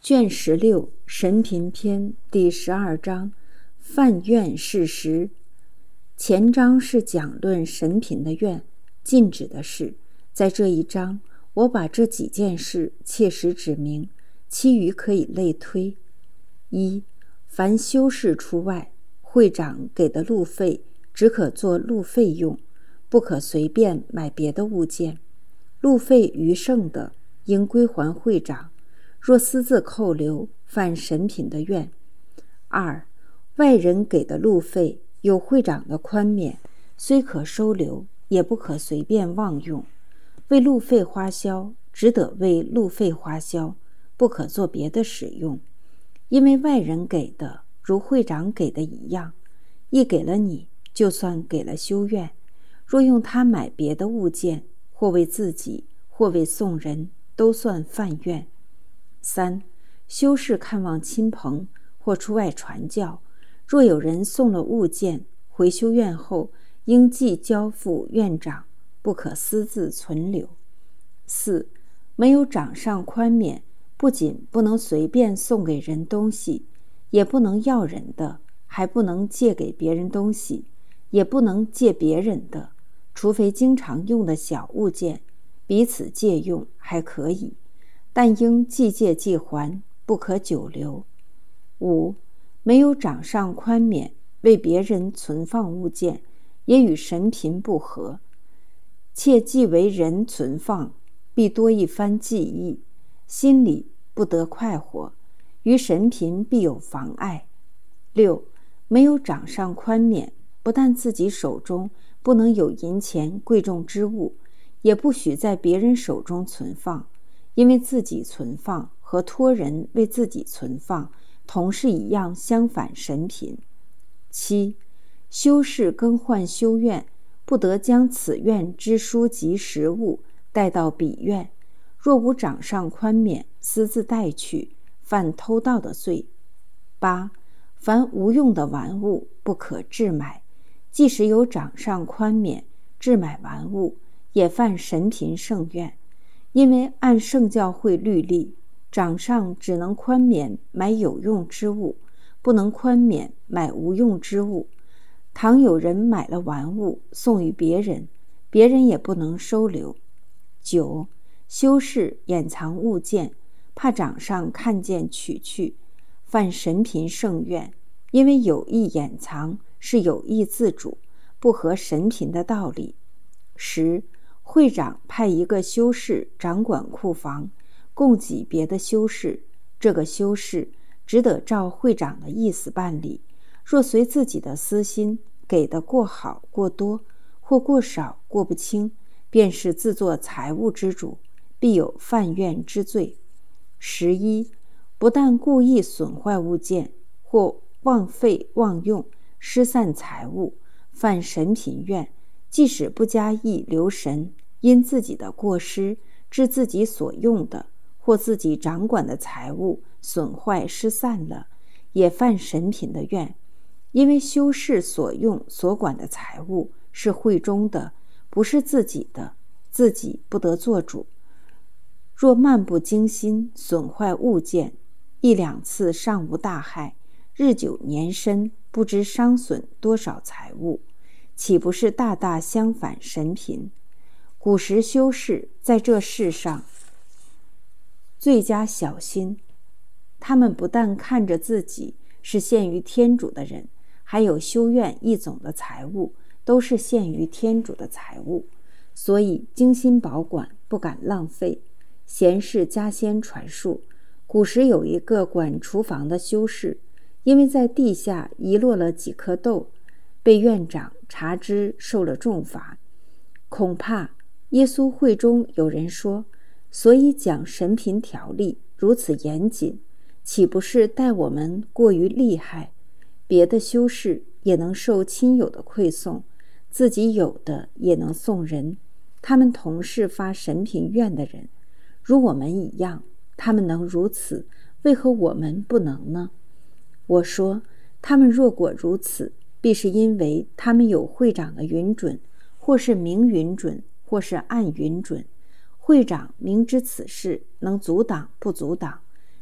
卷16神品篇第12章犯愿事实。前章是讲论神品的愿，禁止的事。在这一章，我把这几件事切实指明，其余可以类推。一、凡修士除外，会长给的路费只可做路费用，不可随便买别的物件。路费余剩的，应归还会长。若私自扣留，犯神品的愿。二、外人给的路费有会长的宽免，虽可收留，也不可随便妄用。为路费花销，只得为路费花销，不可做别的使用。因为外人给的，如会长给的一样，一给了你，就算给了修院。若用它买别的物件，或为自己，或为送人，都算犯愿。三、修士看望亲朋或出外传教，若有人送了物件，回修院后应即交付院长，不可私自存留。四、没有掌上宽免，不仅不能随便送给人东西，也不能要人的，还不能借给别人东西，也不能借别人的，除非经常用的小物件，彼此借用还可以，但应即借即还，不可久留。五、没有掌上宽免，为别人存放物件，也与神品不合，切既为人存放，必多一番记忆，心里不得快活，于神品必有妨碍。六、没有掌上宽免，不但自己手中不能有银钱贵重之物，也不许在别人手中存放，因为自己存放和托人为自己存放同是一样相反神品。七、修士更换修院，不得将此院之书籍实物带到彼院，若无掌上宽免，私自带去，犯偷盗的罪。八、凡无用的玩物不可置买，即使有掌上宽免，置买玩物也犯神品圣愿。因为按圣教会律例，掌上只能宽免买有用之物，不能宽免买无用之物。倘有人买了玩物送与别人，别人也不能收留。九、修士掩藏物件，怕掌上看见取去，犯神品圣愿，因为有意掩藏是有意自主，不合神品的道理。十、会长派一个修士掌管库房，供给别的修士，这个修士只得照会长的意思办理，若随自己的私心，给的过好过多，或过少过不清，便是自作财物之主，必有犯愿之罪。11、不但故意损坏物件，或妄费妄用，失散财物，犯神品愿，即使不加意留神，因自己的过失致自己所用的或自己掌管的财物损坏失散了，也犯神品的愿。因为修士所用所管的财物是会中的，不是自己的，自己不得做主。若漫不经心损坏物件，一两次尚无大害，日久年深，不知伤损多少财物，岂不是大大相反神品？古时修士在这事上最佳小心，他们不但看着自己是献于天主的人，还有修院一总的财物都是献于天主的财物，所以精心保管，不敢浪费。贤士家先传述，古时有一个管厨房的修士，因为在地下遗落了几颗豆，被院长查知，受了重罚。恐怕耶稣会中有人说，所以讲神品条例如此严谨，岂不是待我们过于厉害？别的修士也能受亲友的馈送，自己有的也能送人，他们同是发神品愿的人，如我们一样，他们能如此，为何我们不能呢？我说，他们若果如此，必是因为他们有会长的允准，或是明允准，或是暗允准。会长明知此事，能阻挡不阻挡，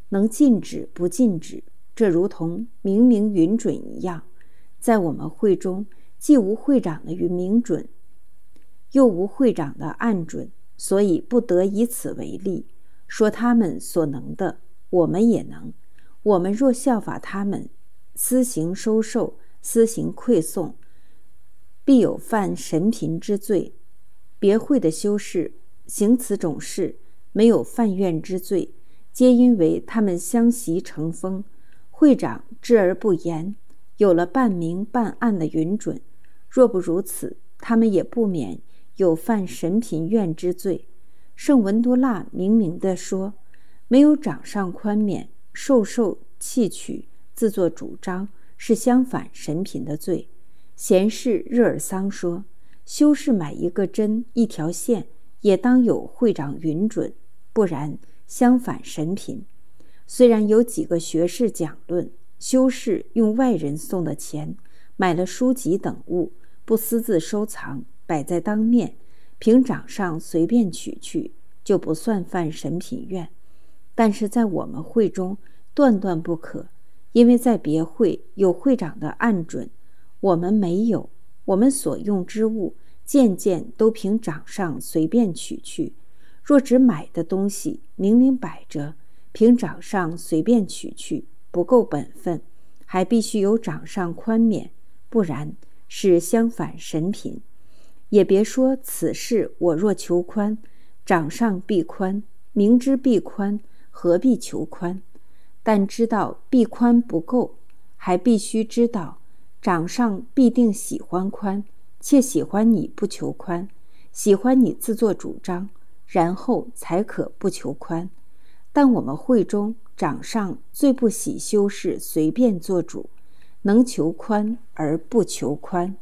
能禁止不禁止，这如同明明允准一样。在我们会中，既无会长的明准，又无会长的暗准，所以不得以此为例，说他们所能的，我们也能。我们若效法他们，私行收受，私行馈送，必有犯神贫之罪。别会的修士行此种事，没有犯愿之罪，皆因为他们相习成风，会长知而不言，有了半明半暗的允准。若不如此，他们也不免有犯神贫愿之罪。圣文多腊明明地说，没有掌上宽免，授弃取，自作主张，是相反神贫的罪。贤士日尔桑说，修士买一个针一条线，也当有会长允准，不然相反神贫。虽然有几个学士讲论，修士用外人送的钱买了书籍等物，不私自收藏，摆在当面，凭掌上随便取去，就不算犯神贫愿。但是在我们会中断断不可，因为在别会有会长的暗准，我们没有。我们所用之物件件都凭掌上随便取去，若只买的东西明明摆着，凭掌上随便取去，不够本分，还必须有掌上宽免，不然是相反神贫。也别说此事我若求宽，掌上必宽，明知必宽，何必求宽？但知道必宽不够，还必须知道掌上必定喜欢宽，且喜欢你不求宽，喜欢你自作主张，然后才可不求宽。但我们会中掌上最不喜修士随便做主，能求宽而不求宽。